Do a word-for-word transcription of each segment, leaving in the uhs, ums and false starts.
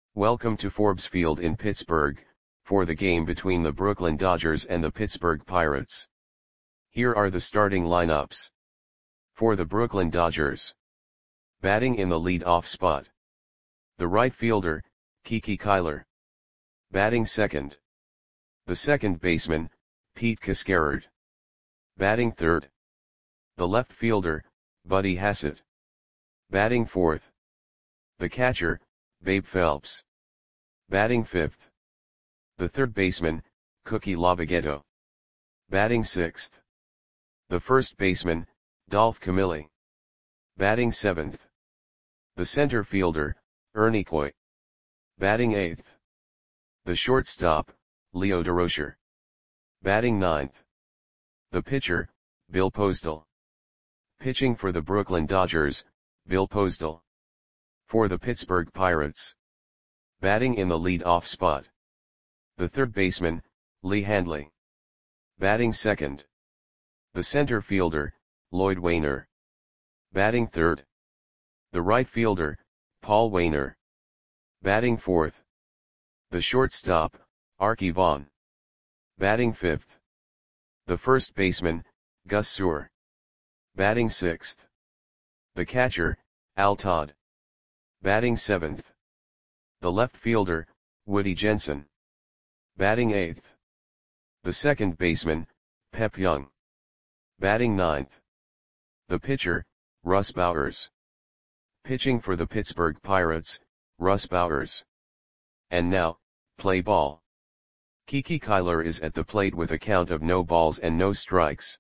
Welcome to Forbes Field in Pittsburgh, for the game between the Brooklyn Dodgers and the Pittsburgh Pirates. Here are the starting lineups. For the Brooklyn Dodgers. Batting in the lead-off spot. The right fielder, Kiki Kyler. Batting second. The second baseman, Pete Cascarard. Batting third. The left fielder, Buddy Hassett. Batting fourth. The catcher, Babe Phelps. Batting fifth. The third baseman, Cookie Lavagetto. Batting sixth. The first baseman, Dolph Camilli. Batting seventh. The center fielder, Ernie Coy. Batting eighth. The shortstop, Leo Durocher. Batting ninth. The pitcher, Bill Postal. Pitching for the Brooklyn Dodgers, Bill Postal. For the Pittsburgh Pirates. Batting in the lead-off spot. The third baseman, Lee Handley. Batting second. The center fielder, Lloyd Wainer. Batting third. The right fielder, Paul Wainer. Batting fourth. The shortstop, Arky Vaughan. Batting fifth. The first baseman, Gus Sewell. Batting sixth. The catcher, Al Todd. Batting seventh. The left fielder, Woody Jensen. Batting eighth. The second baseman, Pep Young. Batting ninth. The pitcher, Russ Bowers. Pitching for the Pittsburgh Pirates, Russ Bowers. And now, play ball. Kiki Kyler is at the plate with a count of no balls and no strikes.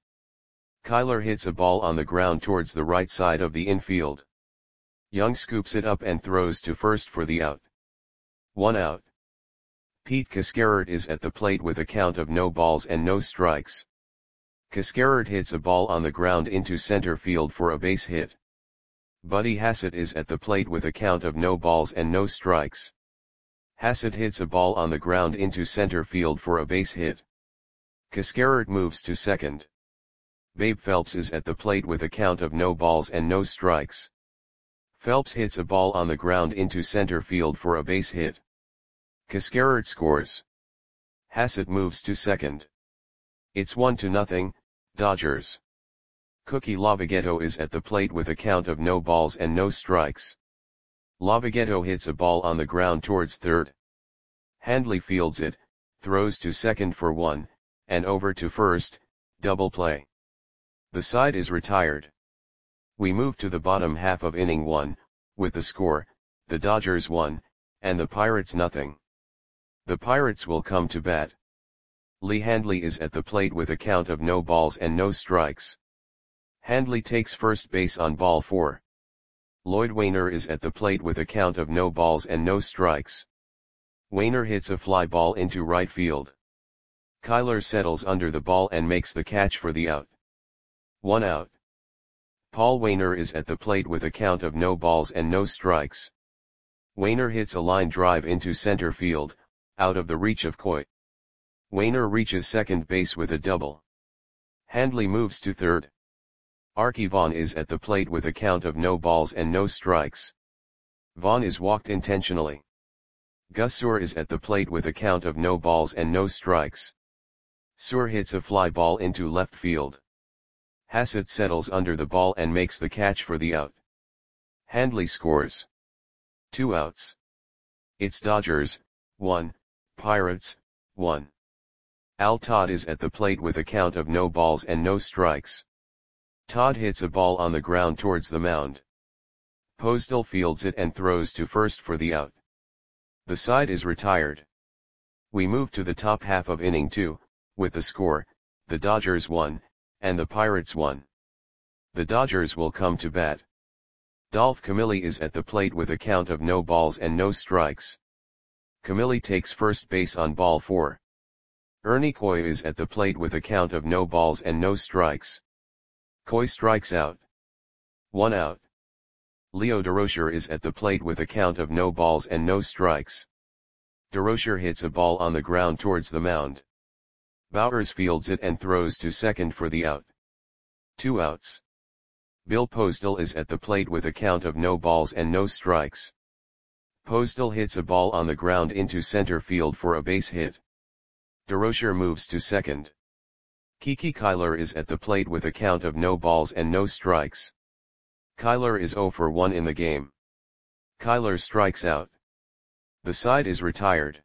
Kyler hits a ball on the ground towards the right side of the infield. Young scoops it up and throws to first for the out. One out. Pete Cascarard is at the plate with a count of no balls and no strikes. Cascarard hits a ball on the ground into center field for a base hit. Buddy Hassett is at the plate with a count of no balls and no strikes. Hassett hits a ball on the ground into center field for a base hit. Cascarard moves to second. Babe Phelps is at the plate with a count of no balls and no strikes. Phelps hits a ball on the ground into center field for a base hit. Cascarard scores. Hassett moves to second. It's one to nothing, Dodgers. Cookie Lavagetto is at the plate with a count of no balls and no strikes. Lavagetto hits a ball on the ground towards third. Handley fields it, throws to second for one, and over to first, double play. The side is retired. We move to the bottom half of inning one, with the score, the Dodgers one, and the Pirates nothing. The Pirates will come to bat. Lee Handley is at the plate with a count of no balls and no strikes. Handley takes first base on ball four. Lloyd Wainer is at the plate with a count of no balls and no strikes. Wainer hits a fly ball into right field. Kyler settles under the ball and makes the catch for the out. One out. Paul Wainer is at the plate with a count of no balls and no strikes. Wainer hits a line drive into center field, out of the reach of Coy. Wainer reaches second base with a double. Handley moves to third. Arky Vaughan is at the plate with a count of no balls and no strikes. Vaughan is walked intentionally. Gus Sewell is at the plate with a count of no balls and no strikes. Sewell hits a fly ball into left field. Hassett settles under the ball and makes the catch for the out. Handley scores. Two outs. It's Dodgers, one, Pirates, one. Al Todd is at the plate with a count of no balls and no strikes. Todd hits a ball on the ground towards the mound. Postal fields it and throws to first for the out. The side is retired. We move to the top half of inning two, with the score, the Dodgers one, and the Pirates one. The Dodgers will come to bat. Dolph Camilli is at the plate with a count of no balls and no strikes. Camilli takes first base on ball four. Ernie Coy is at the plate with a count of no balls and no strikes. Coy strikes out. One out. Leo Durocher is at the plate with a count of no balls and no strikes. Durocher hits a ball on the ground towards the mound. Bowers fields it and throws to second for the out. Two outs. Bill Postal is at the plate with a count of no balls and no strikes. Postal hits a ball on the ground into center field for a base hit. DeRocher moves to second. Kiki Kyler is at the plate with a count of no balls and no strikes. Kyler is zero for one in the game. Kyler strikes out. The side is retired.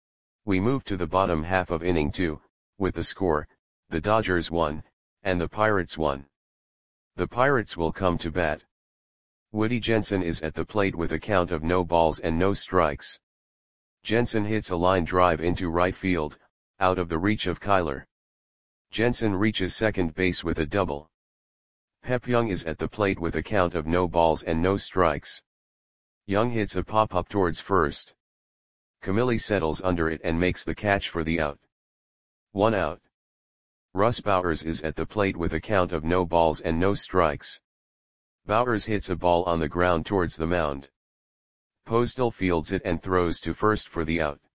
We move to the bottom half of inning two, with the score, the Dodgers won, and the Pirates won. The Pirates will come to bat. Woody Jensen is at the plate with a count of no balls and no strikes. Jensen hits a line drive into right field, out of the reach of Kyler. Jensen reaches second base with a double. Pep Young is at the plate with a count of no balls and no strikes. Young hits a pop-up towards first. Camilli settles under it and makes the catch for the out. One out. Russ Bowers is at the plate with a count of no balls and no strikes. Bowers hits a ball on the ground towards the mound. Postal fields it and throws to first for the out.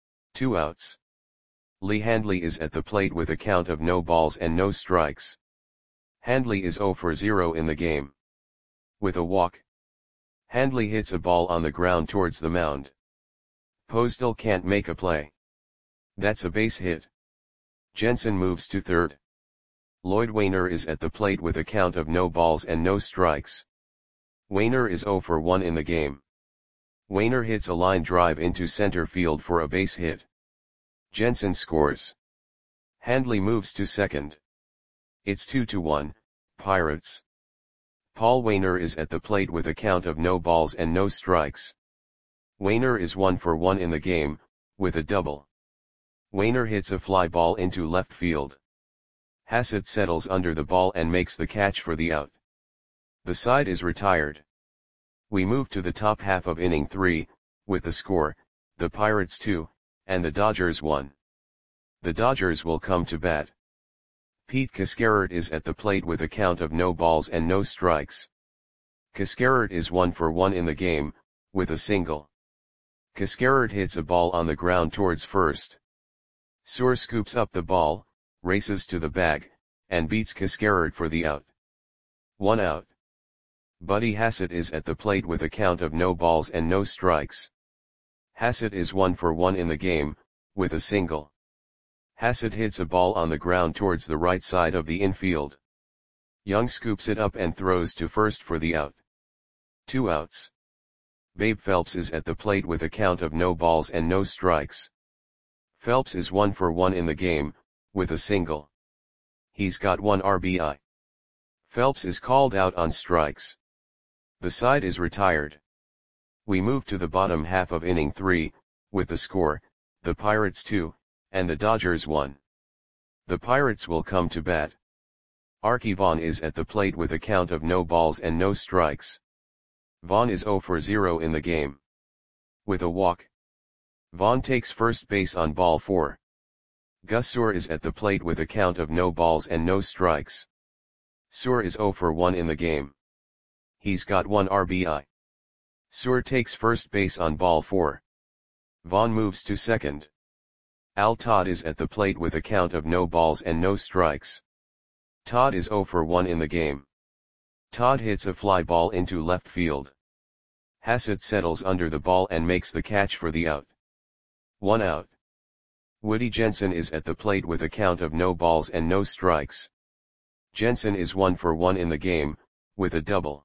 Two outs. Lee Handley is at the plate with a count of no balls and no strikes. Handley is zero for zero in the game. With a walk. Handley hits a ball on the ground towards the mound. Postal can't make a play. That's a base hit. Jensen moves to third. Lloyd Wainer is at the plate with a count of no balls and no strikes. Wainer is zero for one in the game. Wainer hits a line drive into center field for a base hit. Jensen scores. Handley moves to second. It's two to one, Pirates. Paul Wainer is at the plate with a count of no balls and no strikes. Wainer is one for one in the game, with a double. Wainer hits a fly ball into left field. Hassett settles under the ball and makes the catch for the out. The side is retired. We move to the top half of inning three, with the score, the Pirates two, and the Dodgers one. The Dodgers will come to bat. Pete Cascarert is at the plate with a count of no balls and no strikes. Cascarert is one for one in the game, with a single. Cascarert hits a ball on the ground towards first. Suhr scoops up the ball, races to the bag, and beats Cascarert for the out. One out. Buddy Hassett is at the plate with a count of no balls and no strikes. Hassett is one for one in the game, with a single. Hassett hits a ball on the ground towards the right side of the infield. Young scoops it up and throws to first for the out. Two outs. Babe Phelps is at the plate with a count of no balls and no strikes. Phelps is one for one in the game, with a single. He's got one R B I. Phelps is called out on strikes. The side is retired. We move to the bottom half of inning three, with the score, the Pirates two, and the Dodgers one. The Pirates will come to bat. Arky Vaughan is at the plate with a count of no balls and no strikes. Vaughan is zero for zero in the game. With a walk. Vaughan takes first base on ball four. Gus Suhr is at the plate with a count of no balls and no strikes. Suhr is zero for one in the game. He's got one R B I. Suhr takes first base on ball four. Vaughan moves to second. Al Todd is at the plate with a count of no balls and no strikes. Todd is zero for one in the game. Todd hits a fly ball into left field. Hassett settles under the ball and makes the catch for the out. One out. Woody Jensen is at the plate with a count of no balls and no strikes. Jensen is one for one in the game, with a double.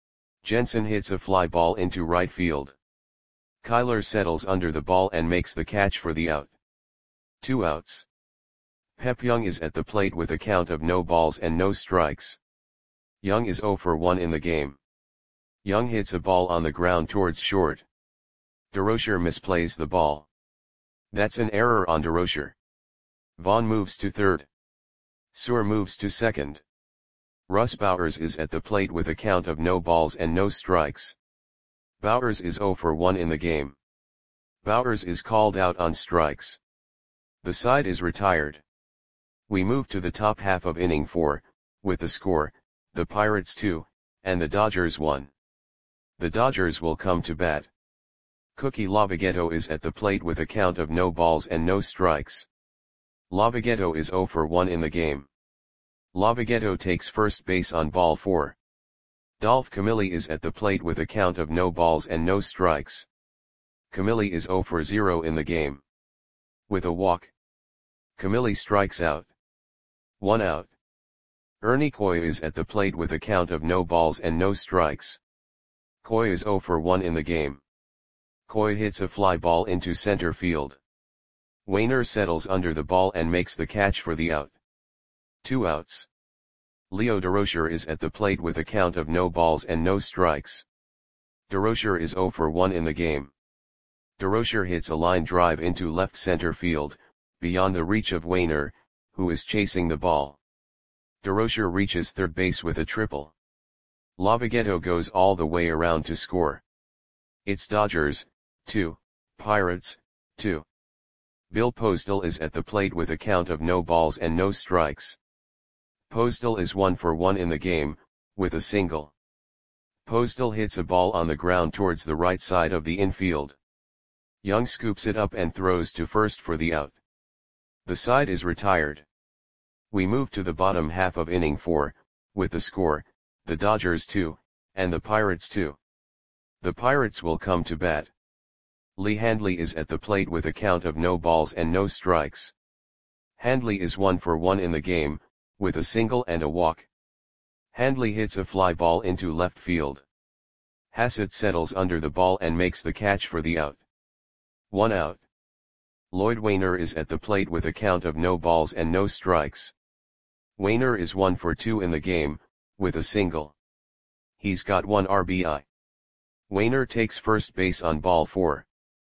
Jensen hits a fly ball into right field. Kyler settles under the ball and makes the catch for the out. Two outs. Pep Young is at the plate with a count of no balls and no strikes. Young is zero for one in the game. Young hits a ball on the ground towards short. DeRocher misplays the ball. That's an error on DeRocher. Vaughan moves to third. Suhr moves to second. Russ Bowers is at the plate with a count of no balls and no strikes. Bowers is zero for one in the game. Bowers is called out on strikes. The side is retired. We move to the top half of inning four, with the score, the Pirates two, and the Dodgers one. The Dodgers will come to bat. Cookie Lavagetto is at the plate with a count of no balls and no strikes. Lavagetto is zero for one in the game. Lavagetto takes first base on ball four. Dolph Camilli is at the plate with a count of no balls and no strikes. Camille is zero for zero in the game. With a walk, Camille strikes out. One out. Ernie Coy is at the plate with a count of no balls and no strikes. Coy is zero for one in the game. Coy hits a fly ball into center field. Wainer settles under the ball and makes the catch for the out. Two outs. Leo Durocher is at the plate with a count of no balls and no strikes. Durocher is zero for one in the game. Durocher hits a line drive into left center field, beyond the reach of Wainer, who is chasing the ball. Durocher reaches third base with a triple. Lavagetto goes all the way around to score. It's Dodgers, two, Pirates, two. Bill Postal is at the plate with a count of no balls and no strikes. Postal is one for one in the game, with a single. Postal hits a ball on the ground towards the right side of the infield. Young scoops it up and throws to first for the out. The side is retired. We move to the bottom half of inning four, with the score, the Dodgers two, and the Pirates two. The Pirates will come to bat. Lee Handley is at the plate with a count of no balls and no strikes. Handley is one for one in the game, with a single and a walk. Handley hits a fly ball into left field. Hassett settles under the ball and makes the catch for the out. One out. Lloyd Wainer is at the plate with a count of no balls and no strikes. Wainer is one for two in the game, with a single. He's got one R B I. Wainer takes first base on ball four.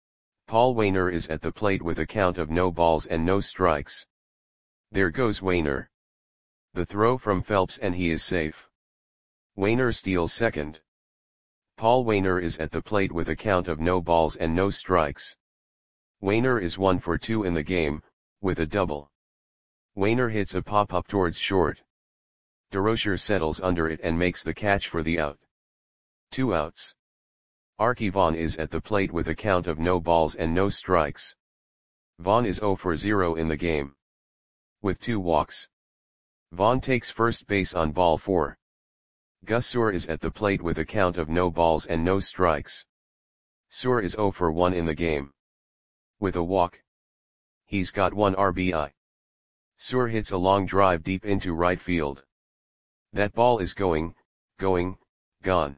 Paul Wainer is at the plate with a count of no balls and no strikes. There goes Wainer. The throw from Phelps and he is safe. Wainer steals second. Paul Wainer is at the plate with a count of no balls and no strikes. Wainer is one for two in the game, with a double. Wainer hits a pop-up towards short. Durocher settles under it and makes the catch for the out. Two outs. Arky Vaughan is at the plate with a count of no balls and no strikes. Vaughan is zero for zero in the game. With two walks. Vaughan takes first base on ball four. Gus Suhr is at the plate with a count of no balls and no strikes. Suhr is zero for one in the game. With a walk. He's got one R B I. Suhr hits a long drive deep into right field. That ball is going, going, gone.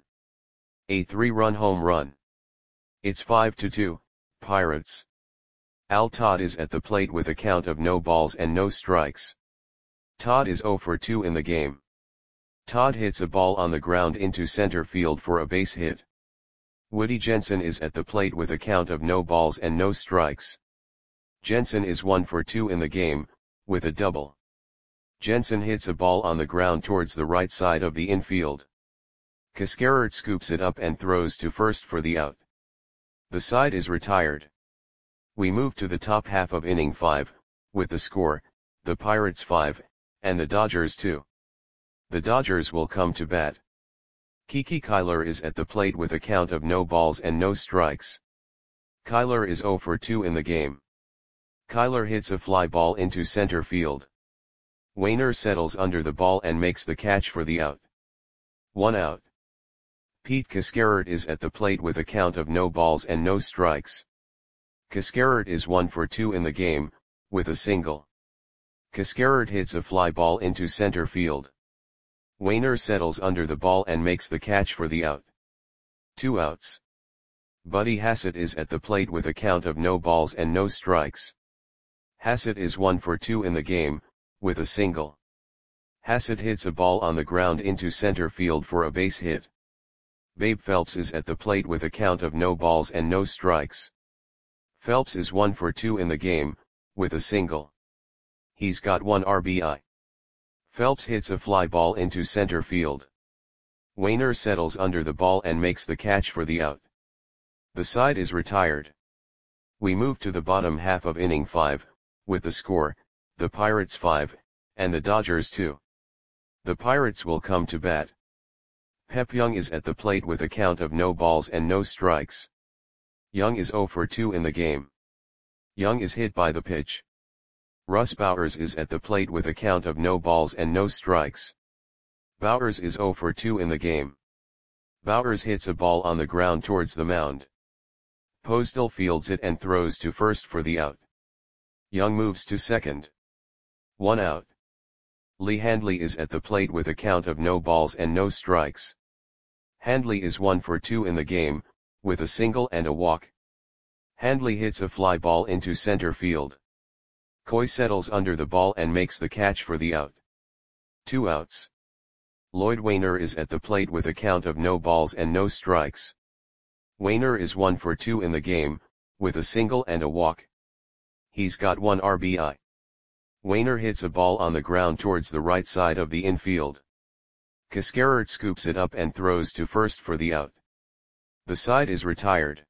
A three-run home run. It's five to two, Pirates. Al Todd is at the plate with a count of no balls and no strikes. Todd is zero for two in the game. Todd hits a ball on the ground into center field for a base hit. Woody Jensen is at the plate with a count of no balls and no strikes. Jensen is one for two in the game, with a double. Jensen hits a ball on the ground towards the right side of the infield. Cascarert scoops it up and throws to first for the out. The side is retired. We move to the top half of inning five, with the score, the Pirates five, and the Dodgers two. The Dodgers will come to bat. Kiki Kyler is at the plate with a count of no balls and no strikes. Kyler is zero for two in the game. Kyler hits a fly ball into center field. Wainer settles under the ball and makes the catch for the out. One out. Pete Cascarert is at the plate with a count of no balls and no strikes. Cascarert is one for two in the game, with a single. Cascarert hits a fly ball into center field. Wainer settles under the ball and makes the catch for the out. Two outs. Buddy Hassett is at the plate with a count of no balls and no strikes. Hassett is one for two in the game, with a single. Hassett hits a ball on the ground into center field for a base hit. Babe Phelps is at the plate with a count of no balls and no strikes. Phelps is one for two in the game, with a single. He's got one R B I. Phelps hits a fly ball into center field. Wainer settles under the ball and makes the catch for the out. The side is retired. We move to the bottom half of inning five, with the score, the Pirates five, and the Dodgers two. The Pirates will come to bat. Pep Young is at the plate with a count of no balls and no strikes. Young is zero for two in the game. Young is hit by the pitch. Russ Bowers is at the plate with a count of no balls and no strikes. Bowers is zero for two in the game. Bowers hits a ball on the ground towards the mound. Postal fields it and throws to first for the out. Young moves to second. One out. Lee Handley is at the plate with a count of no balls and no strikes. Handley is one for two in the game, with a single and a walk. Handley hits a fly ball into center field. Coy settles under the ball and makes the catch for the out. Two outs. Lloyd Wainer is at the plate with a count of no balls and no strikes. Wainer is one for two in the game, with a single and a walk. He's got one R B I. Wainer hits a ball on the ground towards the right side of the infield. Cascarert scoops it up and throws to first for the out. The side is retired.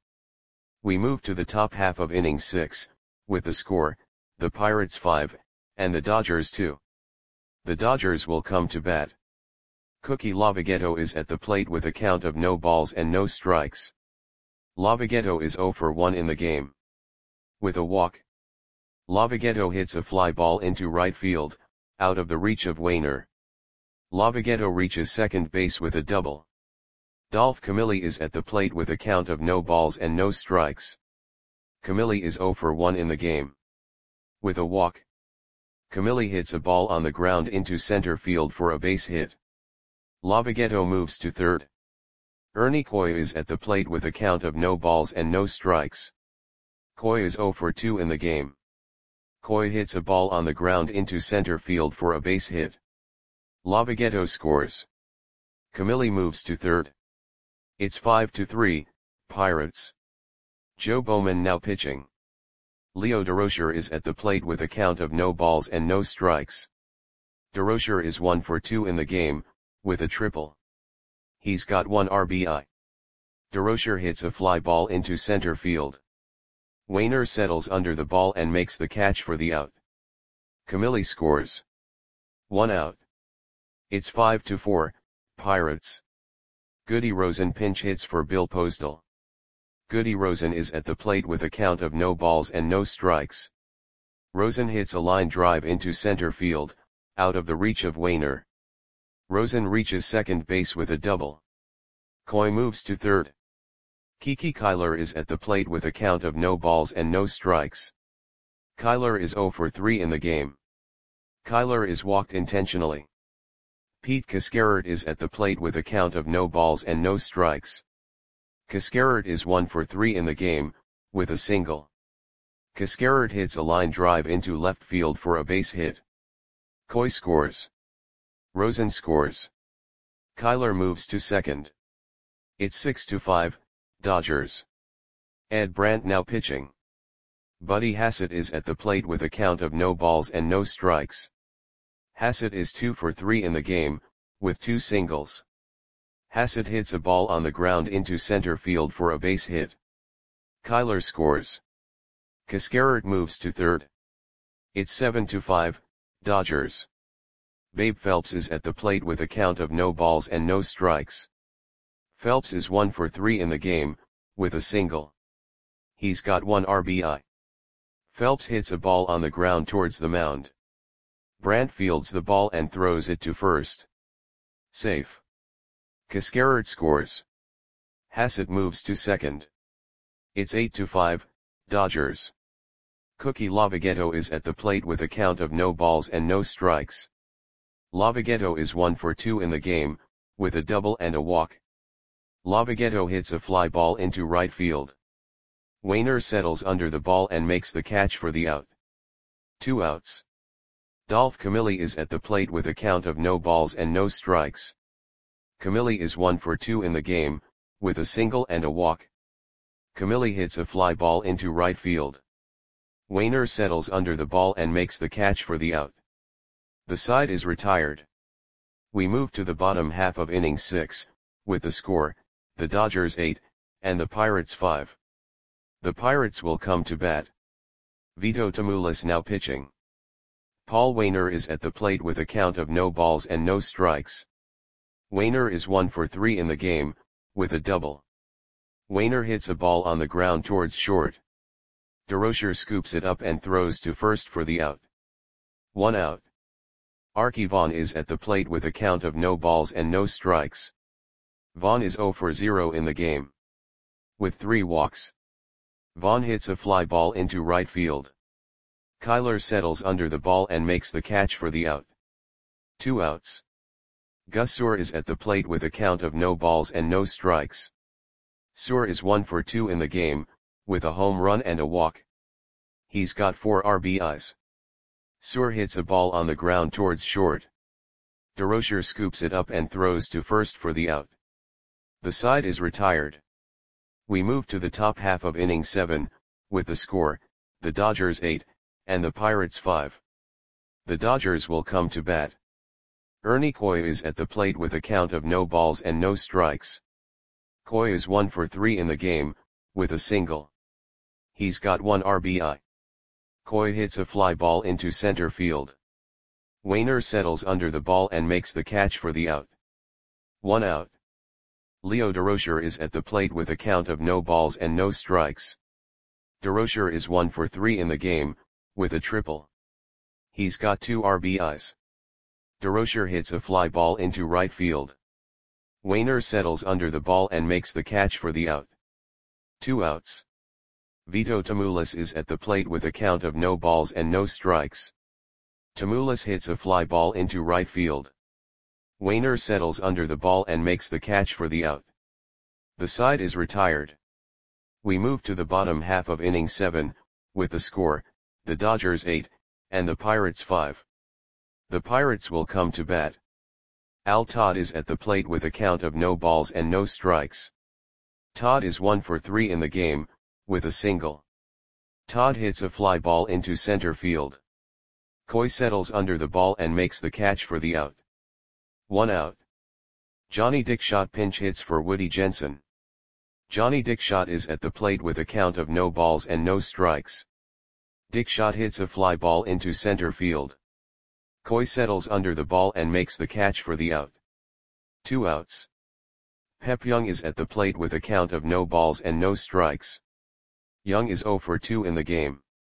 We move to the top half of inning six, with the score, the Pirates five, and the Dodgers two. The Dodgers will come to bat. Cookie Lavagetto is at the plate with a count of no balls and no strikes. Lavagetto is zero for one in the game. With a walk. Lavagetto hits a fly ball into right field, out of the reach of Wainer. Lavagetto reaches second base with a double. Dolph Camilli is at the plate with a count of no balls and no strikes. Camilli is zero for one in the game. With a walk. Camilli hits a ball on the ground into center field for a base hit. Lavagetto moves to third. Ernie Coy is at the plate with a count of no balls and no strikes. Coy is zero for two in the game. Coy hits a ball on the ground into center field for a base hit. Lavagetto scores. Camilli moves to third. It's five to three, Pirates. Joe Bowman now pitching. Leo Durocher is at the plate with a count of no balls and no strikes. Durocher is one for two in the game, with a triple. He's got one R B I. Durocher hits a fly ball into center field. Wainer settles under the ball and makes the catch for the out. Camilli scores. One out. It's five to four, Pirates. Goody Rosen pinch hits for Bill Postal. Goody Rosen is at the plate with a count of no balls and no strikes. Rosen hits a line drive into center field, out of the reach of Wainer. Rosen reaches second base with a double. Coy moves to third. Kiki Kyler is at the plate with a count of no balls and no strikes. Kyler is zero for three in the game. Kyler is walked intentionally. Pete Cascarert is at the plate with a count of no balls and no strikes. Cascarert is one for three in the game, with a single. Cascarert hits a line drive into left field for a base hit. Coy scores. Rosen scores. Kyler moves to second. It's six to five, Dodgers. Ed Brandt now pitching. Buddy Hassett is at the plate with a count of no balls and no strikes. Hassett is two for three in the game, with two singles. Hassett hits a ball on the ground into center field for a base hit. Kyler scores. Cascarert moves to third. It's seven to five, Dodgers. Babe Phelps is at the plate with a count of no balls and no strikes. Phelps is one for three in the game, with a single. He's got one R B I. Phelps hits a ball on the ground towards the mound. Brandt fields the ball and throws it to first. Safe. Cascarert scores. Hassett moves to second. It's eight to five, Dodgers. Cookie Lavagetto is at the plate with a count of no balls and no strikes. Lavagetto is one for two in the game, with a double and a walk. Lavagetto hits a fly ball into right field. Wainer settles under the ball and makes the catch for the out. Two outs. Dolph Camilli is at the plate with a count of no balls and no strikes. Camilli is one for two in the game, with a single and a walk. Camilli hits a fly ball into right field. Wainer settles under the ball and makes the catch for the out. The side is retired. We move to the bottom half of inning six, with the score, the Dodgers eight, and the Pirates five. The Pirates will come to bat. Vito Tamoulis now pitching. Paul Wainer is at the plate with a count of no balls and no strikes. Wainer is one for three in the game, with a double. Wainer hits a ball on the ground towards short. Durocher scoops it up and throws to first for the out. One out. Arky Vaughan is at the plate with a count of no balls and no strikes. Vaughan is zero for zero in the game. With three walks. Vaughn hits a fly ball into right field. Kyler settles under the ball and makes the catch for the out. Two outs. Gus Suhr is at the plate with a count of no balls and no strikes. Suhr is one for two in the game, with a home run and a walk. He's got four R B Is. Suhr hits a ball on the ground towards short. DeRocher scoops it up and throws to first for the out. The side is retired. We move to the top half of inning seven, with the score, the Dodgers eight, and the Pirates five. The Dodgers will come to bat. Ernie Coy is at the plate with a count of no balls and no strikes. Coy is one for three in the game, with a single. He's got one R B I. Coy hits a fly ball into center field. Wainer settles under the ball and makes the catch for the out. One out. Leo Durocher is at the plate with a count of no balls and no strikes. Durocher is one for three in the game, with a triple. He's got two R B Is. Durocher hits a fly ball into right field. Wainer settles under the ball and makes the catch for the out. Two outs. Vito Tamoulis is at the plate with a count of no balls and no strikes. Tamoulis hits a fly ball into right field. Wainer settles under the ball and makes the catch for the out. The side is retired. We move to the bottom half of inning seven, with the score, the Dodgers eight, and the Pirates five. The Pirates will come to bat. Al Todd is at the plate with a count of no balls and no strikes. Todd is one for three in the game, with a single. Todd hits a fly ball into center field. Coy settles under the ball and makes the catch for the out. One out. Johnny Dickshot pinch hits for Woody Jensen. Johnny Dickshot is at the plate with a count of no balls and no strikes. Dickshot hits a fly ball into center field. Coy settles under the ball and makes the catch for the out. Two outs. Pep Young is at the plate with a count of no balls and no strikes. Young is zero for two in the game.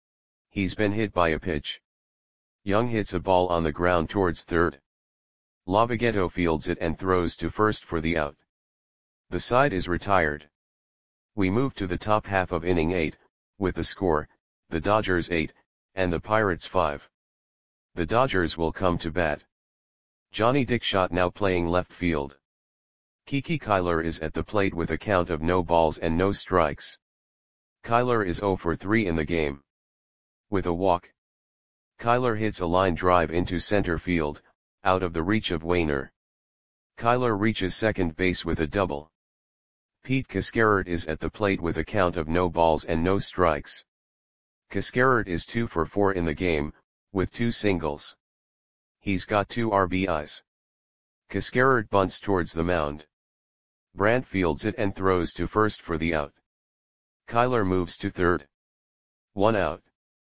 He's been hit by a pitch. Young hits a ball on the ground towards third. Lavagetto fields it and throws to first for the out. The side is retired. We move to the top half of inning eight, with the score, the Dodgers eight, and the Pirates five. The Dodgers will come to bat. Johnny Dickshot now playing left field. Kiki Kyler is at the plate with a count of no balls and no strikes. Kyler is zero for three in the game. With a walk. Kyler hits a line drive into center field, out of the reach of Wainer. Kyler reaches second base with a double. Pete Cascarert is at the plate with a count of no balls and no strikes. Cascarert is two for four in the game, with two singles. He's got two R B Is. Cascarert bunts towards the mound. Brandt fields it and throws to first for the out. Kyler moves to third. One out.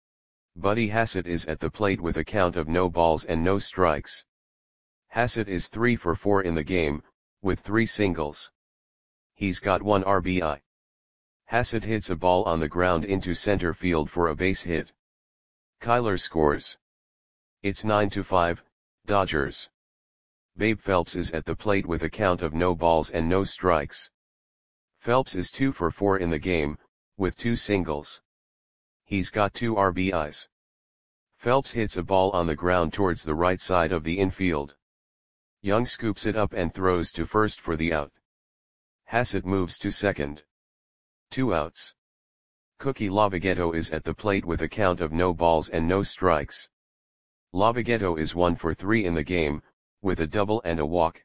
Buddy Hassett is at the plate with a count of no balls and no strikes. Hassett is three for four in the game, with three singles. He's got one R B I. Hassett hits a ball on the ground into center field for a base hit. Kyler scores. It's nine to five, Dodgers. Babe Phelps is at the plate with a count of no balls and no strikes. Phelps is two for four in the game, with two singles. He's got two R B Is. Phelps hits a ball on the ground towards the right side of the infield. Young scoops it up and throws to first for the out. Hassett moves to second. Two outs. Cookie Lavagetto is at the plate with a count of no balls and no strikes. Lavagetto is one for three in the game, with a double and a walk.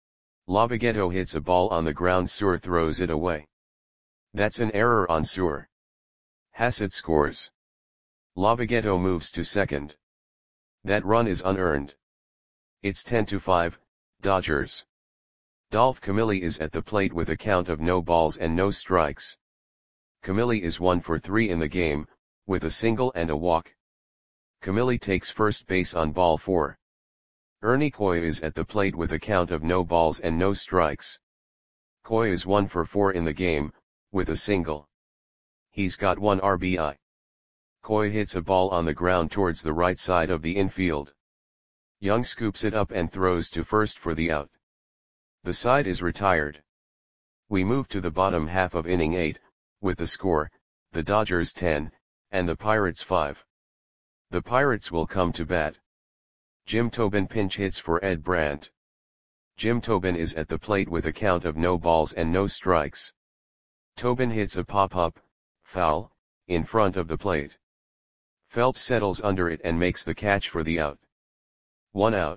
Lavagetto hits a ball on the ground. Suhr throws it away. That's an error on Suhr. Hassett scores. Lavagetto moves to second. That run is unearned. It's ten to five, Dodgers. Dolph Camilli is at the plate with a count of no balls and no strikes. Camilli is one for three in the game, with a single and a walk. Camilli takes first base on ball four. Ernie Coy is at the plate with a count of no balls and no strikes. Coy is one for four in the game, with a single. He's got one R B I. Coy hits a ball on the ground towards the right side of the infield. Young scoops it up and throws to first for the out. The side is retired. We move to the bottom half of inning eight, with the score, the Dodgers ten, and the Pirates five. The Pirates will come to bat. Jim Tobin pinch hits for Ed Brandt. Jim Tobin is at the plate with a count of no balls and no strikes. Tobin hits a pop-up, foul, in front of the plate. Phelps settles under it and makes the catch for the out. One out.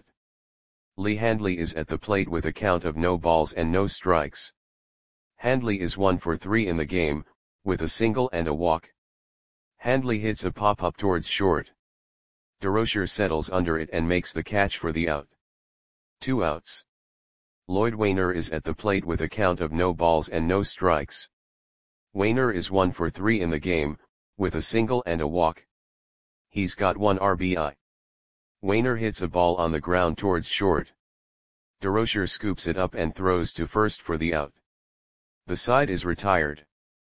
Lee Handley is at the plate with a count of no balls and no strikes. Handley is one for three in the game, with a single and a walk. Handley hits a pop-up towards short. DeRocher settles under it and makes the catch for the out. Two outs. Lloyd Wainer is at the plate with a count of no balls and no strikes. Wainer is one for three in the game, with a single and a walk. He's got one R B I. Wainer hits a ball on the ground towards short. DeRocher scoops it up and throws to first for the out. The side is retired.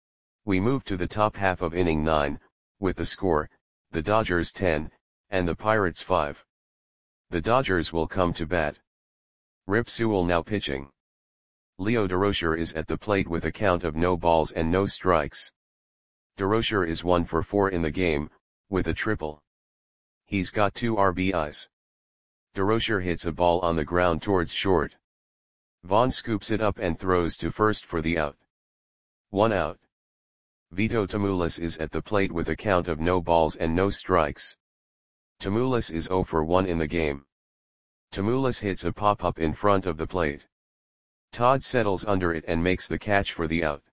We move to the top half of inning nine, with the score, the Dodgers ten, and the Pirates five. The Dodgers will come to bat. Rip Sewell now pitching. Leo DeRocher is at the plate with a count of no balls and no strikes. DeRocher is one for four in the game, with a triple. He's got two R B Is. DeRocher hits a ball on the ground towards short. Vaughn scoops it up and throws to first for the out. One out. Vito Tamoulis is at the plate with a count of no balls and no strikes. Tamoulis is zero for one in the game. Tamoulis hits a pop-up in front of the plate. Todd settles under it and makes the catch for the out.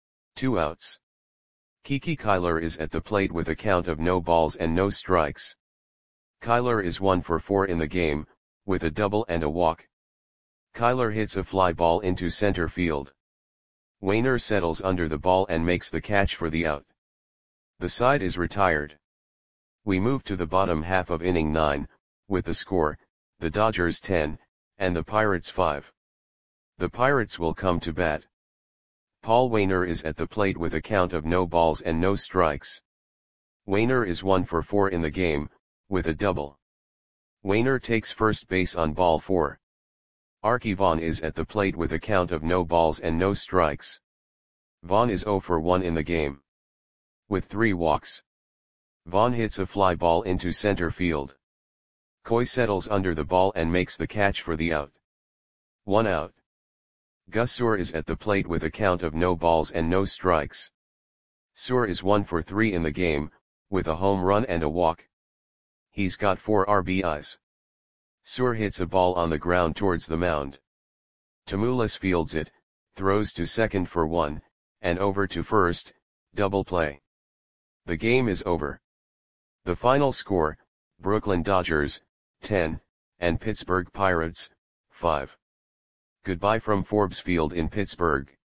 Two outs. Kiki Kyler is at the plate with a count of no balls and no strikes. Kyler is one for four in the game, with a double and a walk. Kyler hits a fly ball into center field. Wainer settles under the ball and makes the catch for the out. The side is retired. We move to the bottom half of inning nine, with the score, the Dodgers ten, and the Pirates five. The Pirates will come to bat. Paul Wainer is at the plate with a count of no balls and no strikes. Wainer is one for four in the game, with a double. Wainer takes first base on ball four. Arky Vaughan is at the plate with a count of no balls and no strikes. Vaughan is zero for one in the game, with three walks. Vaughan hits a fly ball into center field. Coy settles under the ball and makes the catch for the out. One out. Gus Suhr is at the plate with a count of no balls and no strikes. Suhr is one for three in the game, with a home run and a walk. He's got four R B Is. Suhr hits a ball on the ground towards the mound. Tamoulis fields it, throws to second for one, and over to first, double play. The game is over. The final score, Brooklyn Dodgers, ten, and Pittsburgh Pirates, five. Goodbye from Forbes Field in Pittsburgh.